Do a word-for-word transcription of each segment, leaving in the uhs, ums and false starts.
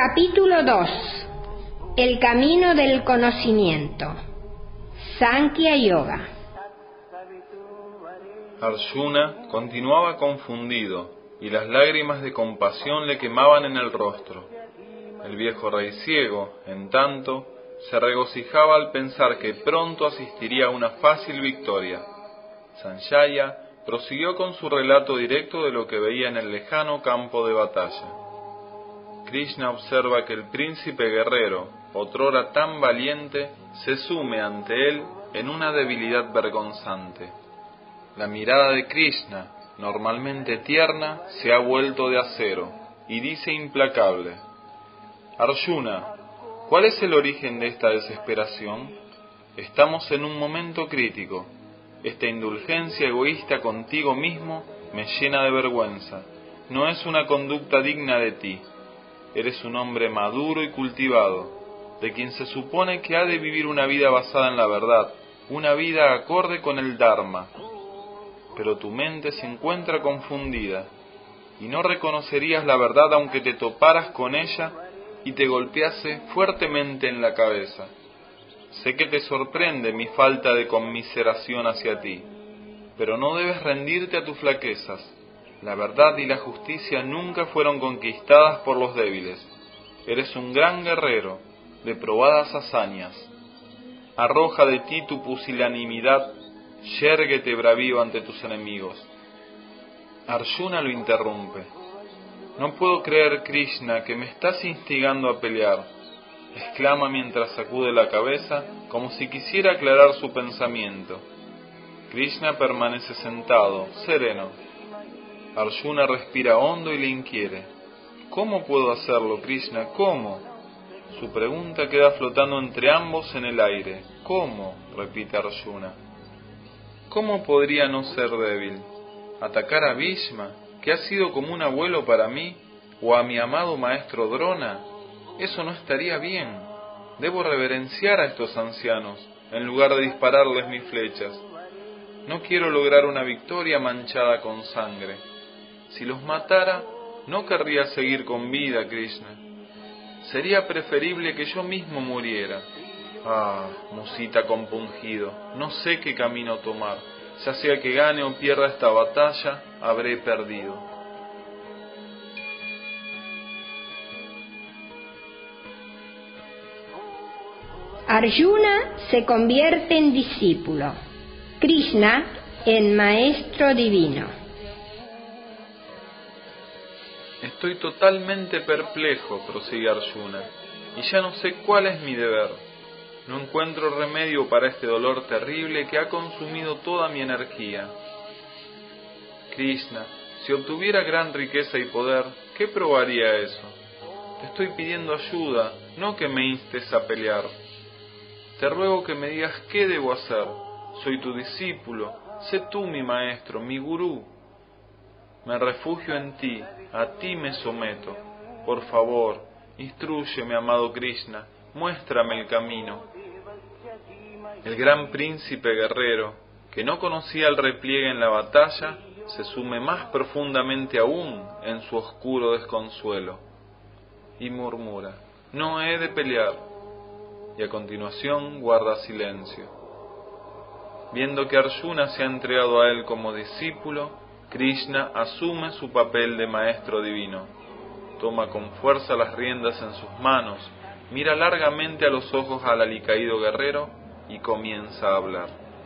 Capítulo dos. El camino del conocimiento. Sankhya Yoga. Arjuna continuaba confundido y las lágrimas de compasión le quemaban en el rostro. El viejo rey ciego, en tanto, se regocijaba al pensar que pronto asistiría a una fácil victoria. Sanjaya prosiguió con su relato directo de lo que veía en el lejano campo de batalla. Krishna observa que el príncipe guerrero, otrora tan valiente, se sume ante él en una debilidad vergonzante. La mirada de Krishna, normalmente tierna, se ha vuelto de acero y dice implacable: Arjuna, ¿cuál es el origen de esta desesperación? Estamos en un momento crítico. Esta indulgencia egoísta contigo mismo me llena de vergüenza. No es una conducta digna de ti. Eres un hombre maduro y cultivado, de quien se supone que ha de vivir una vida basada en la verdad, una vida acorde con el Dharma. Pero tu mente se encuentra confundida, y no reconocerías la verdad aunque te toparas con ella y te golpease fuertemente en la cabeza. Sé que te sorprende mi falta de conmiseración hacia ti, pero no debes rendirte a tus flaquezas. La verdad y la justicia nunca fueron conquistadas por los débiles. Eres un gran guerrero, de probadas hazañas. Arroja de ti tu pusilanimidad, yérguete bravío ante tus enemigos. Arjuna lo interrumpe. No puedo creer, Krishna, que me estás instigando a pelear, exclama mientras sacude la cabeza como si quisiera aclarar su pensamiento. Krishna permanece sentado, sereno. Arjuna respira hondo y le inquiere: ¿cómo puedo hacerlo, Krishna? ¿Cómo? Su pregunta queda flotando entre ambos en el aire. ¿Cómo?, repite Arjuna. ¿Cómo podría no ser débil? ¿Atacar a Bhishma, que ha sido como un abuelo para mí, o a mi amado maestro Drona? Eso no estaría bien. Debo reverenciar a estos ancianos, en lugar de dispararles mis flechas. No quiero lograr una victoria manchada con sangre. Si los matara, no querría seguir con vida, Krishna. Sería preferible que yo mismo muriera. Ah, musita compungido, no sé qué camino tomar. Ya sea que gane o pierda esta batalla, habré perdido. Arjuna se convierte en discípulo, Krishna en maestro divino. Estoy totalmente perplejo, prosigue Arjuna, y ya no sé cuál es mi deber. No encuentro remedio para este dolor terrible que ha consumido toda mi energía. Krishna, si obtuviera gran riqueza y poder, ¿qué probaría eso? Te estoy pidiendo ayuda, no que me instes a pelear. Te ruego que me digas qué debo hacer. Soy tu discípulo, sé tú mi maestro, mi gurú. Me refugio en ti, a ti me someto. Por favor, instrúyeme, amado Krishna, muéstrame el camino. El gran príncipe guerrero, que no conocía el repliegue en la batalla, se sume más profundamente aún en su oscuro desconsuelo, y murmura: no he de pelear, y a continuación guarda silencio. Viendo que Arjuna se ha entregado a él como discípulo, Krishna asume su papel de maestro divino. Toma con fuerza las riendas en sus manos, mira largamente a los ojos al alicaído guerrero y comienza a hablar.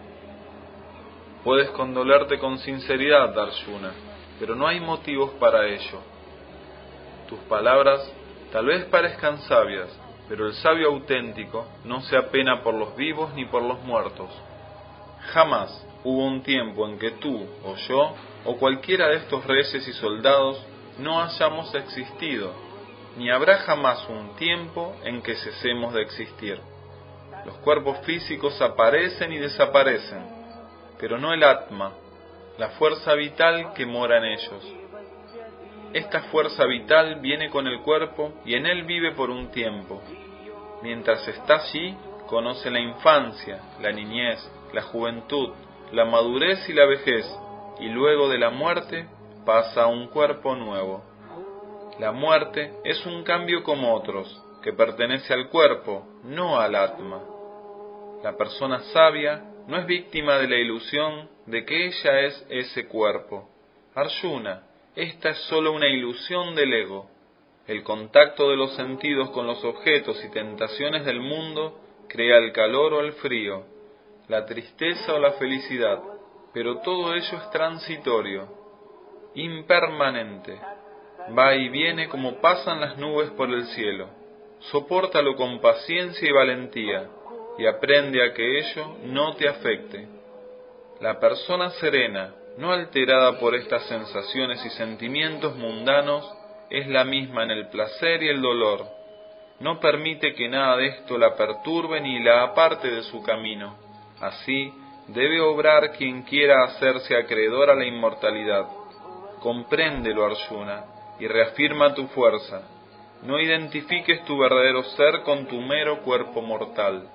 Puedes condolerte con sinceridad, Arjuna, pero no hay motivos para ello. Tus palabras tal vez parezcan sabias, pero el sabio auténtico no se apena por los vivos ni por los muertos. Jamás hubo un tiempo en que tú o yo o cualquiera de estos reyes y soldados no hayamos existido, ni habrá jamás un tiempo en que cesemos de existir. Los cuerpos físicos aparecen y desaparecen, pero no el Atma, la fuerza vital que mora en ellos. Esta fuerza vital viene con el cuerpo y en él vive por un tiempo. Mientras está allí, conoce la infancia, la niñez, la juventud, la madurez y la vejez, y luego de la muerte pasa a un cuerpo nuevo. La muerte es un cambio como otros, que pertenece al cuerpo, no al Atma. La persona sabia no es víctima de la ilusión de que ella es ese cuerpo. Arjuna, esta es sólo una ilusión del ego. El contacto de los sentidos con los objetos y tentaciones del mundo crea el calor o el frío, la tristeza o la felicidad, pero todo ello es transitorio, impermanente. Va y viene como pasan las nubes por el cielo. Sopórtalo con paciencia y valentía, y aprende a que ello no te afecte. La persona serena, no alterada por estas sensaciones y sentimientos mundanos, es la misma en el placer y el dolor. No permite que nada de esto la perturbe ni la aparte de su camino. Así debe obrar quien quiera hacerse acreedor a la inmortalidad. Compréndelo, Arjuna, y reafirma tu fuerza. No identifiques tu verdadero ser con tu mero cuerpo mortal.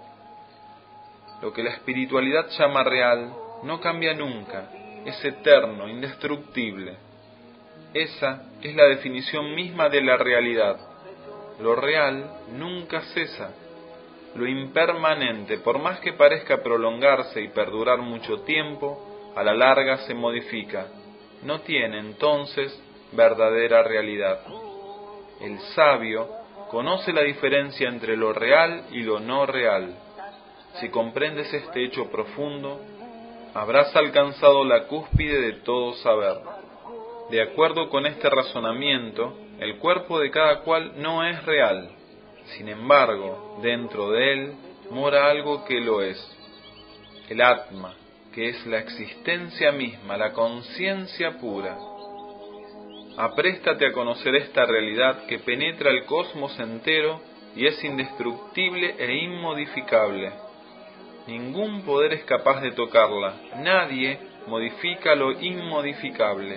Lo que la espiritualidad llama real no cambia nunca, es eterno, indestructible. Esa es la definición misma de la realidad. Lo real nunca cesa. Lo impermanente, por más que parezca prolongarse y perdurar mucho tiempo, a la larga se modifica. No tiene entonces verdadera realidad. El sabio conoce la diferencia entre lo real y lo no real. Si comprendes este hecho profundo, habrás alcanzado la cúspide de todo saber. De acuerdo con este razonamiento, el cuerpo de cada cual no es real. Sin embargo, dentro de él mora algo que lo es. El Atma, que es la existencia misma, la conciencia pura. Apréstate a conocer esta realidad que penetra el cosmos entero y es indestructible e inmodificable. Ningún poder es capaz de tocarla, nadie modifica lo inmodificable.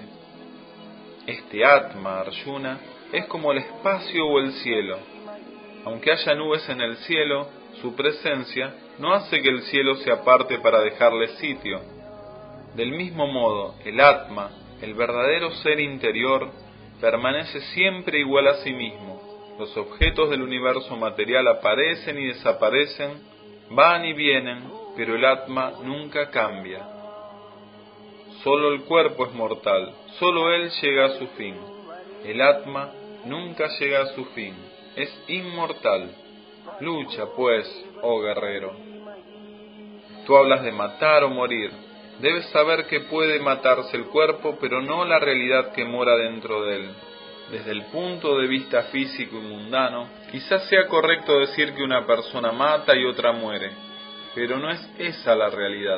Este Atma, Arjuna, es como el espacio o el cielo. Aunque haya nubes en el cielo, su presencia no hace que el cielo se aparte para dejarle sitio. Del mismo modo, el Atma, el verdadero ser interior, permanece siempre igual a sí mismo. Los objetos del universo material aparecen y desaparecen, van y vienen, pero el Atma nunca cambia. Solo el cuerpo es mortal, solo él llega a su fin. El Atma nunca llega a su fin, es inmortal. Lucha, pues, oh guerrero. Tú hablas de matar o morir. Debes saber que puede matarse el cuerpo, pero no la realidad que mora dentro de él. Desde el punto de vista físico y mundano, quizás sea correcto decir que una persona mata y otra muere, pero no es esa la realidad.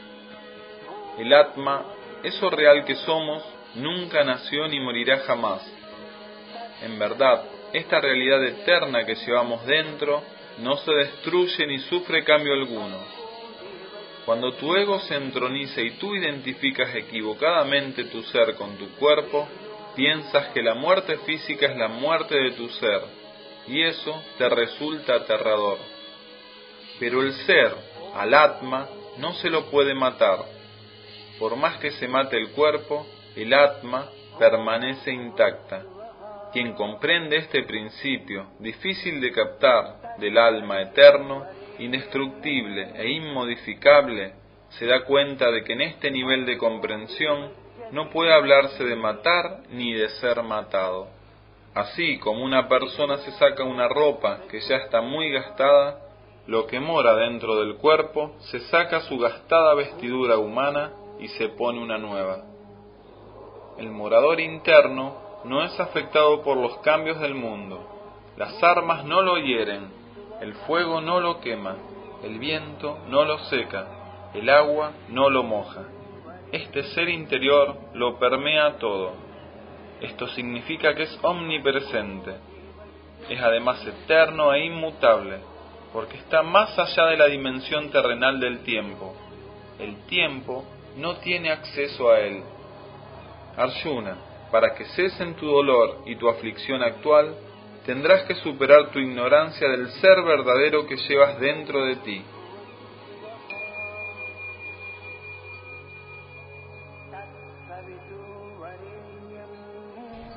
El Atma, eso real que somos, nunca nació ni morirá jamás. En verdad, esta realidad eterna que llevamos dentro no se destruye ni sufre cambio alguno. Cuando tu ego se entroniza y tú identificas equivocadamente tu ser con tu cuerpo, piensas que la muerte física es la muerte de tu ser, y eso te resulta aterrador. Pero el ser, al Atma, no se lo puede matar. Por más que se mate el cuerpo, el Atma permanece intacta. Quien comprende este principio, difícil de captar, del alma eterno, indestructible e inmodificable, se da cuenta de que en este nivel de comprensión no puede hablarse de matar ni de ser matado. Así como una persona se saca una ropa que ya está muy gastada, lo que mora dentro del cuerpo se saca su gastada vestidura humana y se pone una nueva. El morador interno no es afectado por los cambios del mundo. Las armas no lo hieren, el fuego no lo quema, el viento no lo seca, el agua no lo moja. Este ser interior lo permea todo. Esto significa que es omnipresente. Es además eterno e inmutable, porque está más allá de la dimensión terrenal del tiempo. El tiempo no tiene acceso a él. Arjuna, para que cesen tu dolor y tu aflicción actual, tendrás que superar tu ignorancia del ser verdadero que llevas dentro de ti.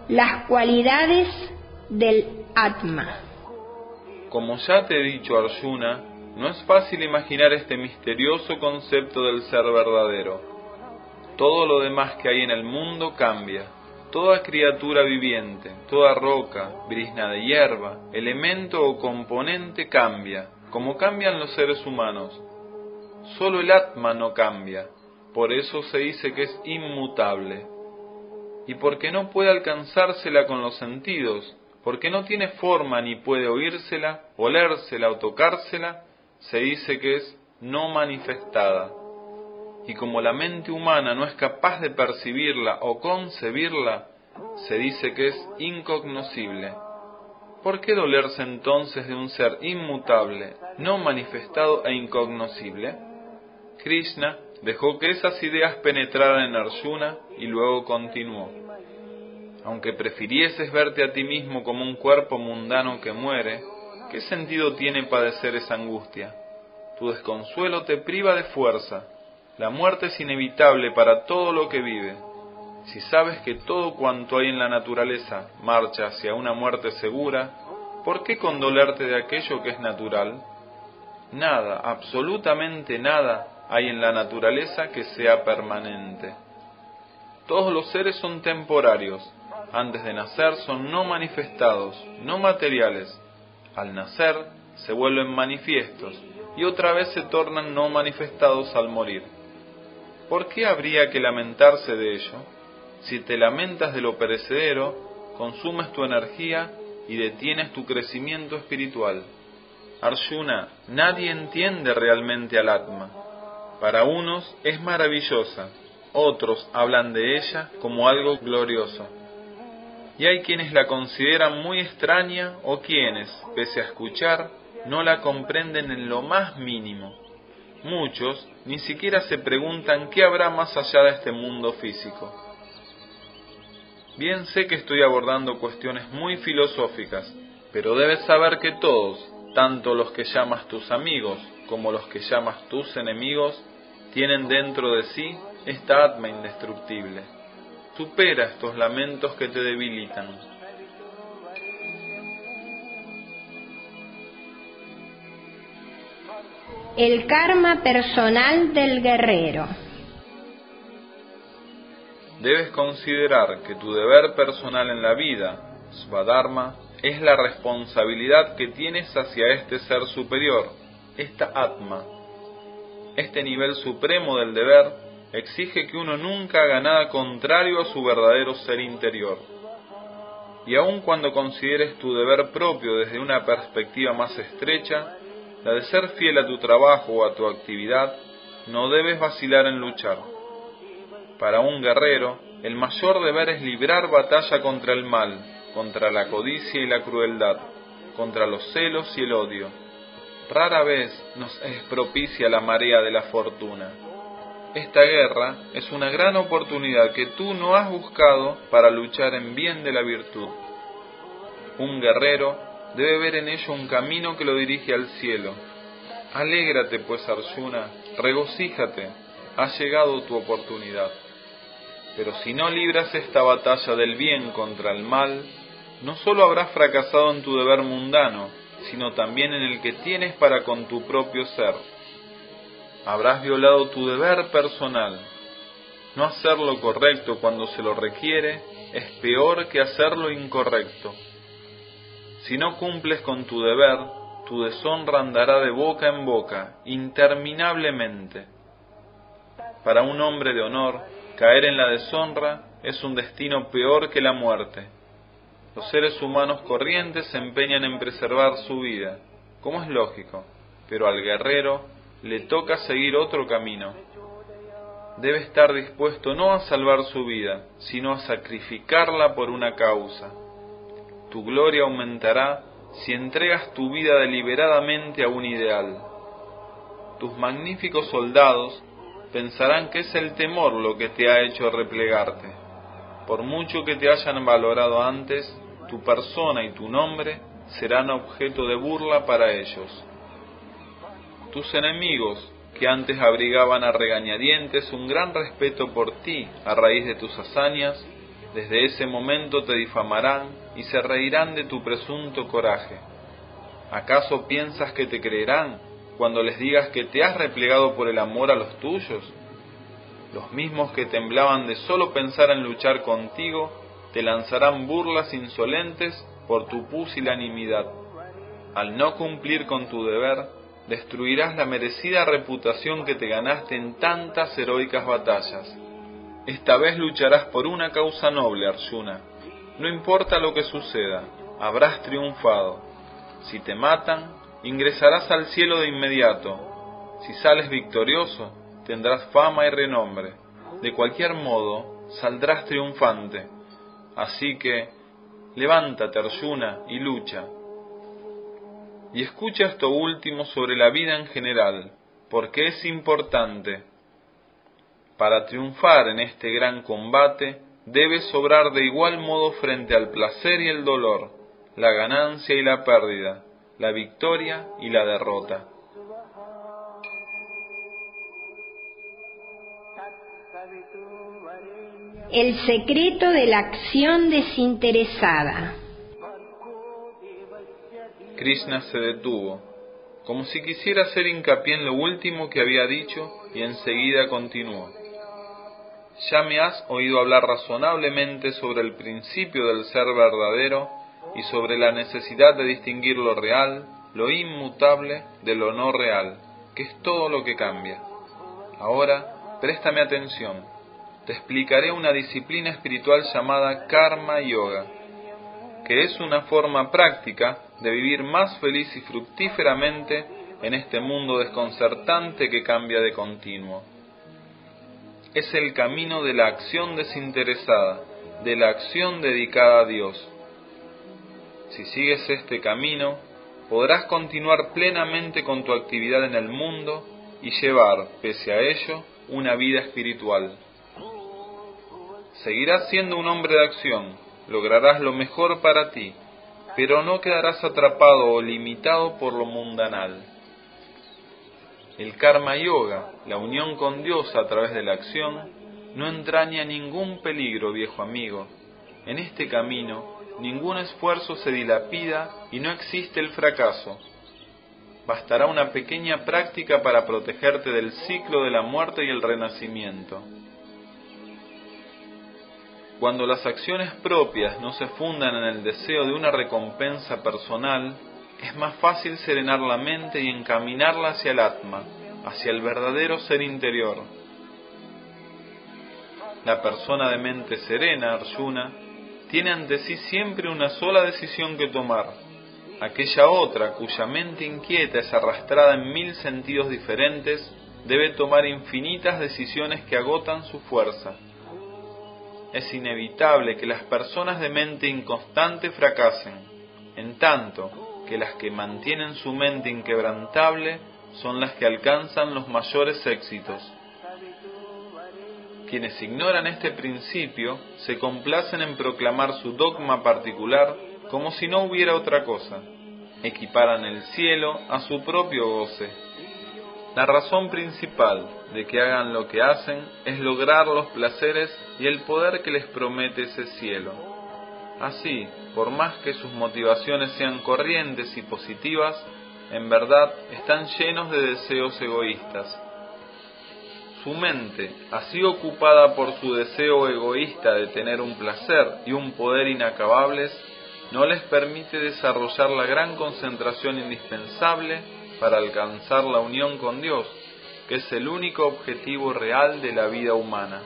las cualidades del Atma. Como ya te he dicho, Arjuna, no es fácil imaginar este misterioso concepto del ser verdadero. Todo lo demás que hay en el mundo cambia. Toda criatura viviente, toda roca, brizna de hierba, elemento o componente cambia, como cambian los seres humanos. Solo el Atma no cambia, por eso se dice que es inmutable. Y porque no puede alcanzársela con los sentidos, porque no tiene forma ni puede oírsela, olérsela o tocársela, se dice que es no manifestada. Y como la mente humana no es capaz de percibirla o concebirla, se dice que es incognoscible. ¿Por qué dolerse entonces de un ser inmutable, no manifestado e incognoscible? Krishna dejó que esas ideas penetraran en Arjuna y luego continuó. Aunque prefirieses verte a ti mismo como un cuerpo mundano que muere, ¿qué sentido tiene padecer esa angustia? Tu desconsuelo te priva de fuerza. La muerte es inevitable para todo lo que vive. Si sabes que todo cuanto hay en la naturaleza marcha hacia una muerte segura, ¿por qué condolerte de aquello que es natural? Nada, absolutamente nada, hay en la naturaleza que sea permanente. Todos los seres son temporarios. Antes de nacer son no manifestados, no materiales. Al nacer se vuelven manifiestos y otra vez se tornan no manifestados al morir. ¿Por qué habría que lamentarse de ello? Si te lamentas de lo perecedero, consumes tu energía y detienes tu crecimiento espiritual. Arjuna, nadie entiende realmente al Atma. Para unos es maravillosa, otros hablan de ella como algo glorioso. Y hay quienes la consideran muy extraña o quienes, pese a escuchar, no la comprenden en lo más mínimo. Muchos ni siquiera se preguntan qué habrá más allá de este mundo físico. Bien sé que estoy abordando cuestiones muy filosóficas, pero debes saber que todos, tanto los que llamas tus amigos como los que llamas tus enemigos, tienen dentro de sí esta Atma indestructible. Supera estos lamentos que te debilitan. El karma personal del guerrero. Debes considerar que tu deber personal en la vida, Svadharma, es la responsabilidad que tienes hacia este ser superior, esta Atma. Este nivel supremo del deber exige que uno nunca haga nada contrario a su verdadero ser interior. Y aun cuando consideres tu deber propio desde una perspectiva más estrecha, la de ser fiel a tu trabajo o a tu actividad, no debes vacilar en luchar. Para un guerrero, el mayor deber es librar batalla contra el mal, contra la codicia y la crueldad, contra los celos y el odio. Rara vez nos es propicia la marea de la fortuna. Esta guerra es una gran oportunidad que tú no has buscado para luchar en bien de la virtud. Un guerrero debe ver en ello un camino que lo dirige al cielo. Alégrate pues, Arjuna, regocíjate, ha llegado tu oportunidad. Pero si no libras esta batalla del bien contra el mal, no solo habrás fracasado en tu deber mundano, sino también en el que tienes para con tu propio ser. Habrás violado tu deber personal. No hacer lo correcto cuando se lo requiere es peor que hacer lo incorrecto. Si no cumples con tu deber, tu deshonra andará de boca en boca, interminablemente. Para un hombre de honor, caer en la deshonra es un destino peor que la muerte. Los seres humanos corrientes se empeñan en preservar su vida, como es lógico, pero al guerrero le toca seguir otro camino. Debe estar dispuesto no a salvar su vida, sino a sacrificarla por una causa. Tu gloria aumentará si entregas tu vida deliberadamente a un ideal. Tus magníficos soldados pensarán que es el temor lo que te ha hecho replegarte. Por mucho que te hayan valorado antes, tu persona y tu nombre serán objeto de burla para ellos. Tus enemigos, que antes abrigaban a regañadientes un gran respeto por ti a raíz de tus hazañas, Desde ese momento te difamarán y se reirán de tu presunto coraje. ¿Acaso piensas que te creerán cuando les digas que te has replegado por el amor a los tuyos? Los mismos que temblaban de solo pensar en luchar contigo, te lanzarán burlas insolentes por tu pusilanimidad. Al no cumplir con tu deber, destruirás la merecida reputación que te ganaste en tantas heroicas batallas. Esta vez lucharás por una causa noble, Arjuna. No importa lo que suceda, habrás triunfado. Si te matan, ingresarás al cielo de inmediato. Si sales victorioso, tendrás fama y renombre. De cualquier modo, saldrás triunfante. Así que, levántate, Arjuna, y lucha. Y escucha esto último sobre la vida en general, porque es importante. Para triunfar en este gran combate, debes obrar de igual modo frente al placer y el dolor, la ganancia y la pérdida, la victoria y la derrota. El secreto de la acción desinteresada. Krishna se detuvo, como si quisiera hacer hincapié en lo último que había dicho, y enseguida continuó. Ya me has oído hablar razonablemente sobre el principio del ser verdadero y sobre la necesidad de distinguir lo real, lo inmutable, de lo no real, que es todo lo que cambia. Ahora, préstame atención. Te explicaré una disciplina espiritual llamada Karma Yoga, que es una forma práctica de vivir más feliz y fructíferamente en este mundo desconcertante que cambia de continuo. Es el camino de la acción desinteresada, de la acción dedicada a Dios. Si sigues este camino, podrás continuar plenamente con tu actividad en el mundo y llevar, pese a ello, una vida espiritual. Seguirás siendo un hombre de acción, lograrás lo mejor para ti, pero no quedarás atrapado o limitado por lo mundanal. El Karma Yoga, la unión con Dios a través de la acción, no entraña ningún peligro, viejo amigo. En este camino, ningún esfuerzo se dilapida y no existe el fracaso. Bastará una pequeña práctica para protegerte del ciclo de la muerte y el renacimiento. Cuando las acciones propias no se fundan en el deseo de una recompensa personal, es más fácil serenar la mente y encaminarla hacia el Atma, hacia el verdadero ser interior. La persona de mente serena, Arjuna, tiene ante sí siempre una sola decisión que tomar. Aquella otra, cuya mente inquieta es arrastrada en mil sentidos diferentes, debe tomar infinitas decisiones que agotan su fuerza. Es inevitable que las personas de mente inconstante fracasen, en tanto que las que mantienen su mente inquebrantable son las que alcanzan los mayores éxitos. Quienes ignoran este principio se complacen en proclamar su dogma particular como si no hubiera otra cosa. Equiparan el cielo a su propio goce. La razón principal de que hagan lo que hacen es lograr los placeres y el poder que les promete ese cielo. Así, por más que sus motivaciones sean corrientes y positivas, en verdad están llenos de deseos egoístas. Su mente, así ocupada por su deseo egoísta de tener un placer y un poder inacabables, no les permite desarrollar la gran concentración indispensable para alcanzar la unión con Dios, que es el único objetivo real de la vida humana.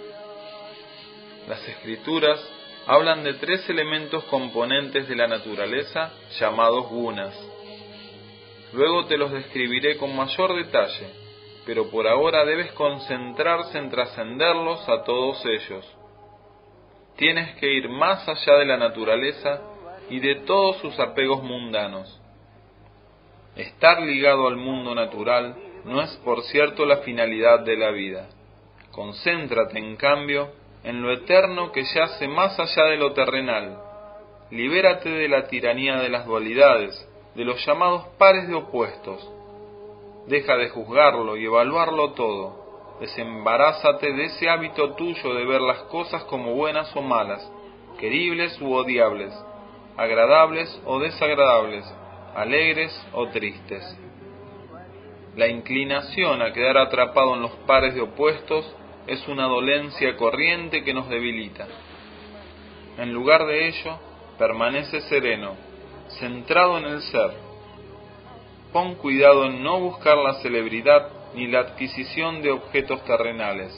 Las Escrituras hablan de tres elementos componentes de la naturaleza llamados gunas. Luego te los describiré con mayor detalle, pero por ahora debes concentrarse en trascenderlos a todos ellos. Tienes que ir más allá de la naturaleza y de todos sus apegos mundanos. Estar ligado al mundo natural no es, por cierto, la finalidad de la vida. Concéntrate, en cambio, en lo eterno que yace más allá de lo terrenal. Libérate de la tiranía de las dualidades, de los llamados pares de opuestos. Deja de juzgarlo y evaluarlo todo. desembarázate de ese hábito tuyo de ver las cosas como buenas o malas, queribles u odiables, agradables o desagradables, alegres o tristes. La inclinación a quedar atrapado en los pares de opuestos es una dolencia corriente que nos debilita. En lugar de ello, permanece sereno, centrado en el ser. Pon cuidado en no buscar la celebridad ni la adquisición de objetos terrenales.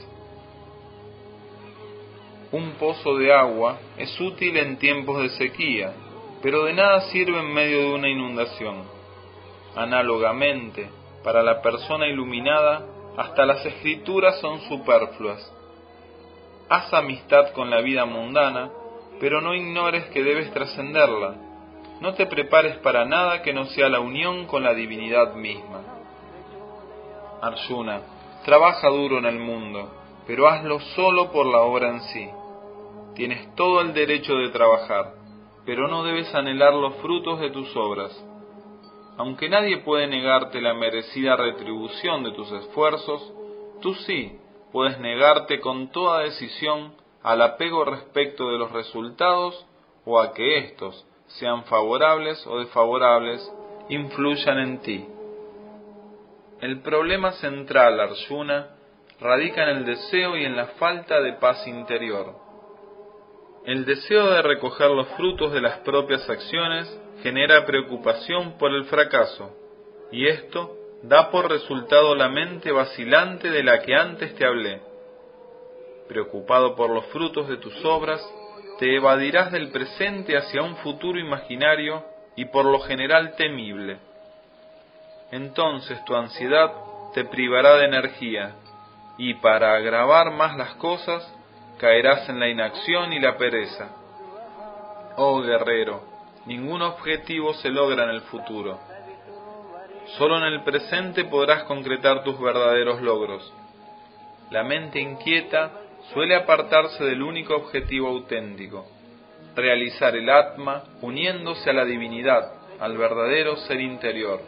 Un pozo de agua es útil en tiempos de sequía, pero de nada sirve en medio de una inundación. Análogamente, para la persona iluminada, hasta las escrituras son superfluas. Haz amistad con la vida mundana, pero no ignores que debes trascenderla. No te prepares para nada que no sea la unión con la divinidad misma. Arjuna, trabaja duro en el mundo, pero hazlo solo por la obra en sí. Tienes todo el derecho de trabajar, pero no debes anhelar los frutos de tus obras. Aunque nadie puede negarte la merecida retribución de tus esfuerzos, tú sí puedes negarte con toda decisión al apego respecto de los resultados o a que éstos, sean favorables o desfavorables, influyan en ti. El problema central, Arjuna, radica en el deseo y en la falta de paz interior. El deseo de recoger los frutos de las propias acciones genera preocupación por el fracaso, y esto da por resultado la mente vacilante de la que antes te hablé. Preocupado por los frutos de tus obras, te evadirás del presente hacia un futuro imaginario y por lo general temible. Entonces tu ansiedad te privará de energía, y para agravar más las cosas, caerás en la inacción y la pereza. Oh guerrero, ningún objetivo se logra en el futuro. Solo en el presente podrás concretar tus verdaderos logros. La mente inquieta suele apartarse del único objetivo auténtico, realizar el Atma uniéndose a la divinidad, al verdadero ser interior.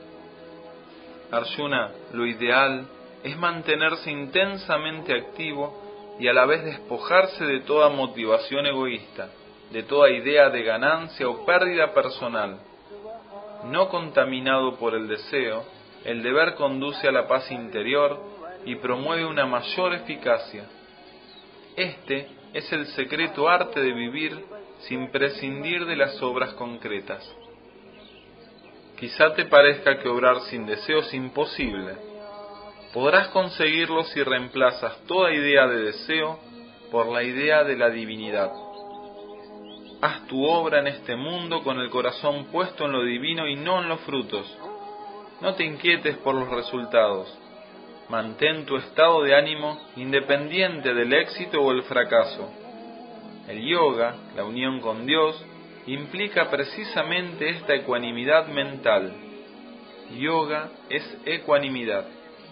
Arjuna, lo ideal es mantenerse intensamente activo y a la vez despojarse de toda motivación egoísta, de toda idea de ganancia o pérdida personal. No contaminado por el deseo, el deber conduce a la paz interior y promueve una mayor eficacia. Este es el secreto arte de vivir sin prescindir de las obras concretas. Quizá te parezca que obrar sin deseo es imposible. Podrás conseguirlo si reemplazas toda idea de deseo por la idea de la divinidad. Haz tu obra en este mundo con el corazón puesto en lo divino y no en los frutos. No te inquietes por los resultados. Mantén tu estado de ánimo independiente del éxito o el fracaso. El yoga, la unión con Dios, implica precisamente esta ecuanimidad mental. Yoga es ecuanimidad.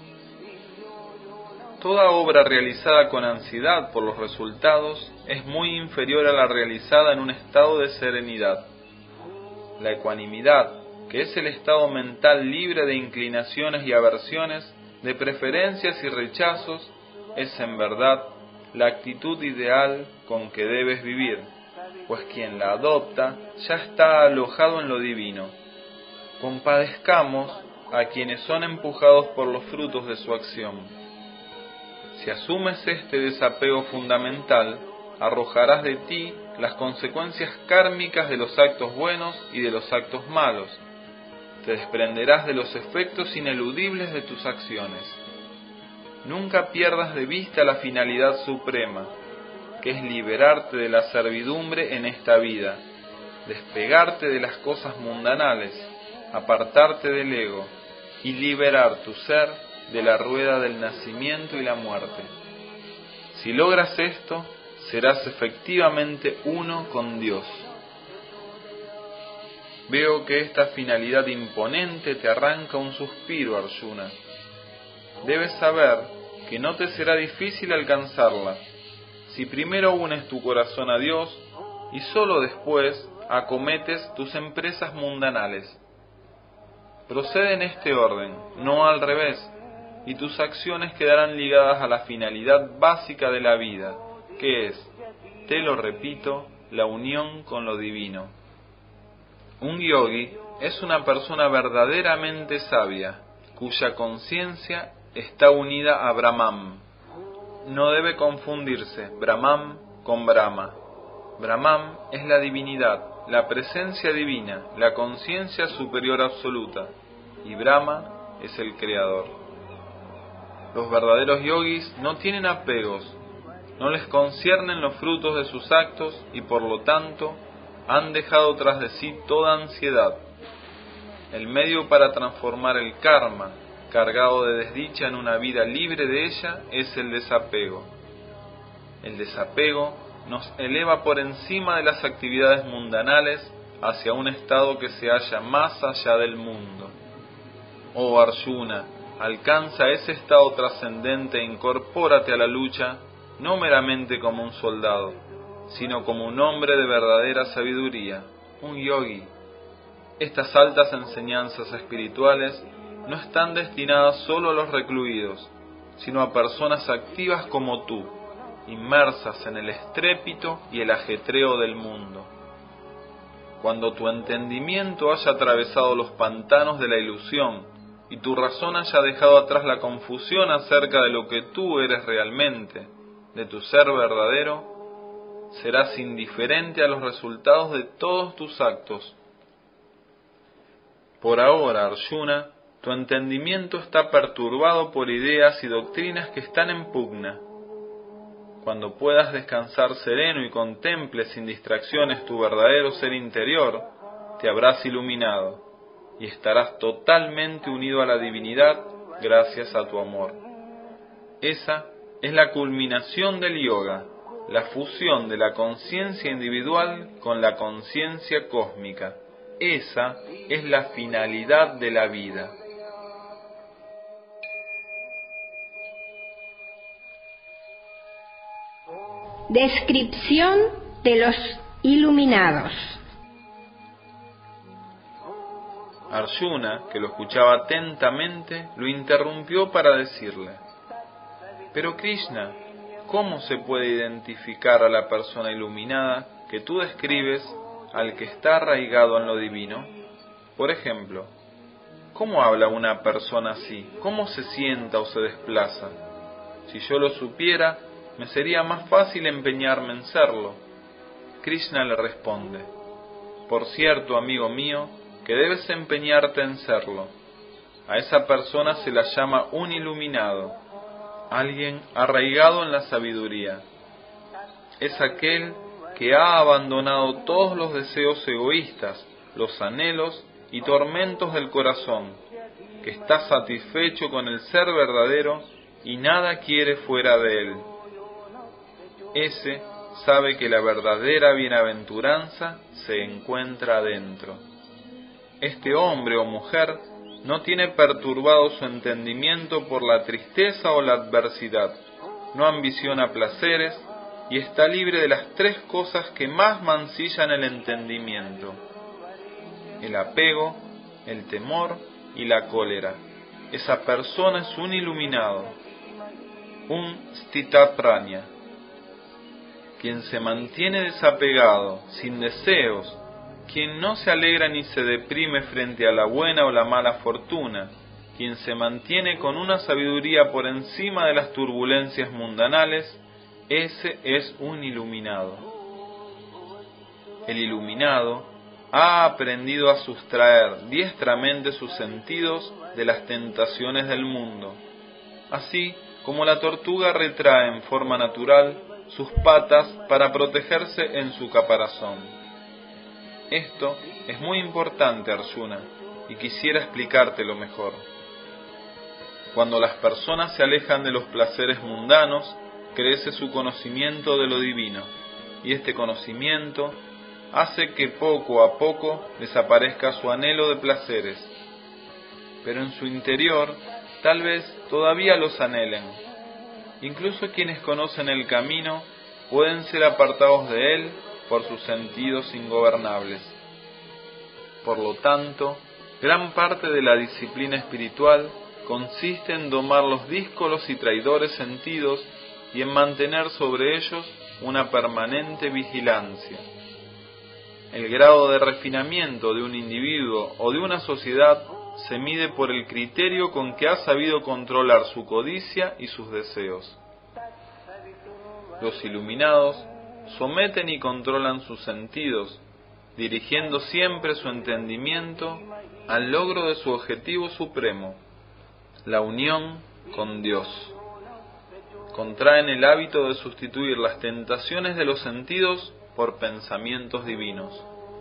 Toda obra realizada con ansiedad por los resultados es muy inferior a la realizada en un estado de serenidad. La ecuanimidad, que es el estado mental libre de inclinaciones y aversiones, de preferencias y rechazos, es en verdad la actitud ideal con que debes vivir, pues quien la adopta ya está alojado en lo divino. Compadezcamos a quienes son empujados por los frutos de su acción. Si asumes este desapego fundamental, arrojarás de ti las consecuencias kármicas de los actos buenos y de los actos malos. Te desprenderás de los efectos ineludibles de tus acciones. Nunca pierdas de vista la finalidad suprema, que es liberarte de la servidumbre en esta vida, despegarte de las cosas mundanales, apartarte del ego y liberar tu ser de la rueda del nacimiento y la muerte. Si logras esto, serás efectivamente uno con Dios. Veo que esta finalidad imponente te arranca un suspiro, Arjuna. Debes saber que no te será difícil alcanzarla, si primero unes tu corazón a Dios y sólo después acometes tus empresas mundanales. Procede en este orden, no al revés, y tus acciones quedarán ligadas a la finalidad básica de la vida, que es, te lo repito, la unión con lo divino. Un yogi es una persona verdaderamente sabia, cuya conciencia está unida a Brahman. No debe confundirse Brahman con Brahma. Brahman es la divinidad, la presencia divina, la conciencia superior absoluta, y Brahma es el creador. Los verdaderos yogis no tienen apegos, no les conciernen los frutos de sus actos y por lo tanto han dejado tras de sí toda ansiedad. El medio para transformar el karma cargado de desdicha en una vida libre de ella es el desapego. El desapego nos eleva por encima de las actividades mundanales hacia un estado que se halla más allá del mundo. Oh Arjuna, alcanza ese estado trascendente e incorpórate a la lucha no meramente como un soldado, sino como un hombre de verdadera sabiduría, un yogi. Estas altas enseñanzas espirituales no están destinadas solo a los recluidos, sino a personas activas como tú, inmersas en el estrépito y el ajetreo del mundo. Cuando tu entendimiento haya atravesado los pantanos de la ilusión y tu razón haya dejado atrás la confusión acerca de lo que tú eres realmente, de tu ser verdadero, serás indiferente a los resultados de todos tus actos. Por ahora, Arjuna, tu entendimiento está perturbado por ideas y doctrinas que están en pugna. Cuando puedas descansar sereno y contemples sin distracciones tu verdadero ser interior, te habrás iluminado y estarás totalmente unido a la divinidad gracias a tu amor. Esa es la culminación del yoga, la fusión de la conciencia individual con la conciencia cósmica. Esa es la finalidad de la vida. Descripción de los iluminados. Arjuna, que lo escuchaba atentamente, lo interrumpió para decirle: Pero Krishna, ¿cómo se puede identificar a la persona iluminada que tú describes al que está arraigado en lo divino? Por ejemplo, ¿cómo habla una persona así? ¿Cómo se sienta o se desplaza? Si yo lo supiera, me sería más fácil empeñarme en serlo. Krishna le responde: Por cierto, amigo mío, que debes empeñarte en serlo. A esa persona se la llama un iluminado, alguien arraigado en la sabiduría. Es aquel que ha abandonado todos los deseos egoístas, los anhelos y tormentos del corazón, que está satisfecho con el ser verdadero y nada quiere fuera de él. Ese sabe que la verdadera bienaventuranza se encuentra adentro. Este hombre o mujer no tiene perturbado su entendimiento por la tristeza o la adversidad, no ambiciona placeres y está libre de las tres cosas que más mancillan el entendimiento: el apego, el temor y la cólera. Esa persona es un iluminado, un stitaprajna. Quien se mantiene desapegado, sin deseos, quien no se alegra ni se deprime frente a la buena o la mala fortuna, quien se mantiene con una sabiduría por encima de las turbulencias mundanales, ese es un iluminado. El iluminado ha aprendido a sustraer diestramente sus sentidos de las tentaciones del mundo, así como la tortuga retrae en forma natural sus patas para protegerse en su caparazón. Esto es muy importante, Arjuna, y quisiera explicártelo mejor. Cuando las personas se alejan de los placeres mundanos, crece su conocimiento de lo divino, y este conocimiento hace que poco a poco desaparezca su anhelo de placeres. Pero en su interior, tal vez todavía los anhelen. Incluso quienes conocen el camino pueden ser apartados de él por sus sentidos ingobernables. Por lo tanto, gran parte de la disciplina espiritual consiste en domar los díscolos y traidores sentidos y en mantener sobre ellos una permanente vigilancia. El grado de refinamiento de un individuo o de una sociedad se mide por el criterio con que ha sabido controlar su codicia y sus deseos. Los iluminados someten y controlan sus sentidos, dirigiendo siempre su entendimiento al logro de su objetivo supremo, la unión con Dios. Contraen el hábito de sustituir las tentaciones de los sentidos por pensamientos divinos.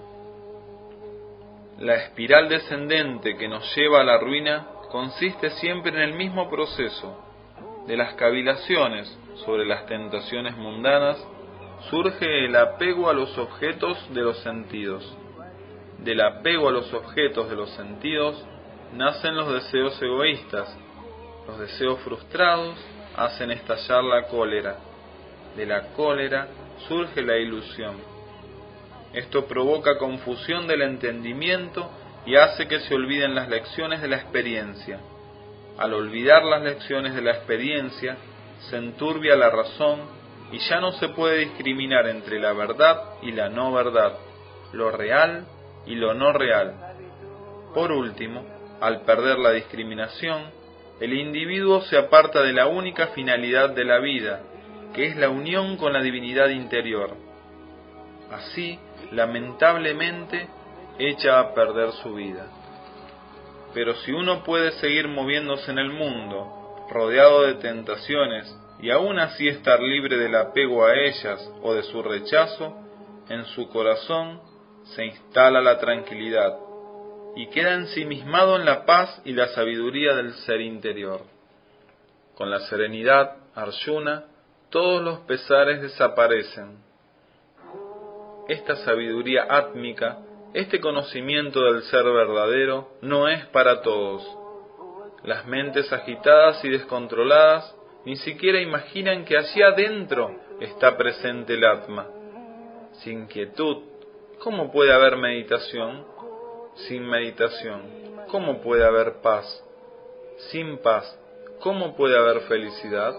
La espiral descendente que nos lleva a la ruina consiste siempre en el mismo proceso. De las cavilaciones sobre las tentaciones mundanas surge el apego a los objetos de los sentidos. Del apego a los objetos de los sentidos nacen los deseos egoístas. Los deseos frustrados hacen estallar la cólera. De la cólera surge la ilusión. Esto provoca confusión del entendimiento y hace que se olviden las lecciones de la experiencia. Al olvidar las lecciones de la experiencia, se enturbia la razón y ya no se puede discriminar entre la verdad y la no verdad, lo real y lo no real. Por último, al perder la discriminación, el individuo se aparta de la única finalidad de la vida, que es la unión con la divinidad interior. Así, lamentablemente, echa a perder su vida. Pero si uno puede seguir moviéndose en el mundo, rodeado de tentaciones, y aún así estar libre del apego a ellas o de su rechazo, en su corazón se instala la tranquilidad, y queda ensimismado en la paz y la sabiduría del ser interior. Con la serenidad, Arjuna, todos los pesares desaparecen. Esta sabiduría átmica, este conocimiento del ser verdadero, no es para todos. Las mentes agitadas y descontroladas ni siquiera imaginan que allí adentro está presente el Atma. Sin quietud, ¿cómo puede haber meditación? Sin meditación, ¿cómo puede haber paz? Sin paz, ¿cómo puede haber felicidad?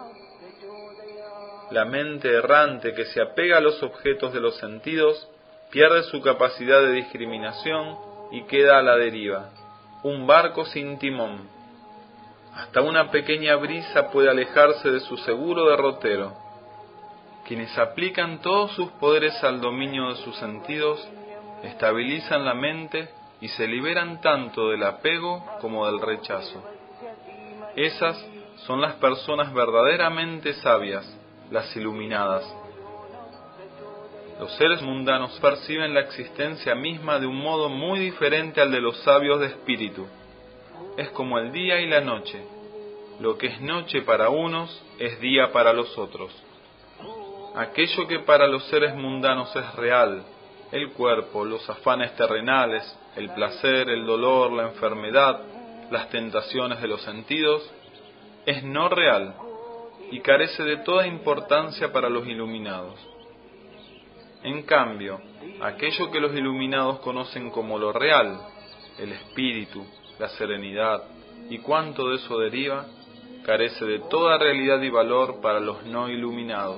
La mente errante que se apega a los objetos de los sentidos pierde su capacidad de discriminación y queda a la deriva, un barco sin timón. Hasta una pequeña brisa puede alejarse de su seguro derrotero. Quienes aplican todos sus poderes al dominio de sus sentidos, estabilizan la mente y se liberan tanto del apego como del rechazo. Esas son las personas verdaderamente sabias, las iluminadas. Los seres mundanos perciben la existencia misma de un modo muy diferente al de los sabios de espíritu. Es como el día y la noche. Lo que es noche para unos es día para los otros. Aquello que para los seres mundanos es real, el cuerpo, los afanes terrenales, el placer, el dolor, la enfermedad, las tentaciones de los sentidos, es no real y carece de toda importancia para los iluminados. En cambio, aquello que los iluminados conocen como lo real, el espíritu, la serenidad y cuánto de eso deriva, carece de toda realidad y valor para los no iluminados.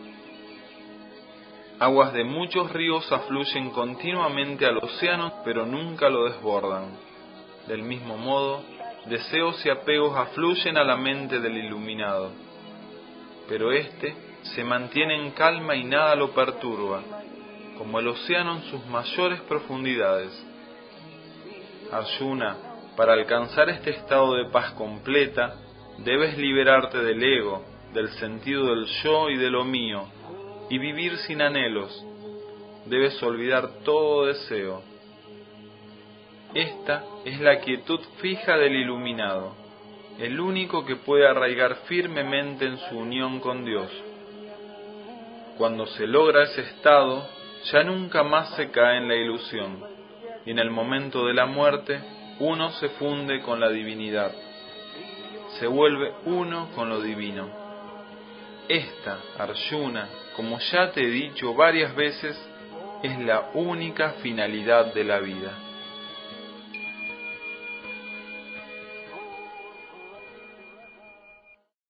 Aguas de muchos ríos afluyen continuamente al océano, pero nunca lo desbordan. Del mismo modo, deseos y apegos afluyen a la mente del iluminado, pero éste se mantiene en calma y nada lo perturba, como el océano en sus mayores profundidades. Arjuna, para alcanzar este estado de paz completa, debes liberarte del ego, del sentido del yo y de lo mío, y vivir sin anhelos. Debes olvidar todo deseo. Esta es la quietud fija del iluminado, el único que puede arraigar firmemente en su unión con Dios. Cuando se logra ese estado, ya nunca más se cae en la ilusión, y en el momento de la muerte, uno se funde con la divinidad. Se vuelve uno con lo divino. Esta, Arjuna, como ya te he dicho varias veces, es la única finalidad de la vida.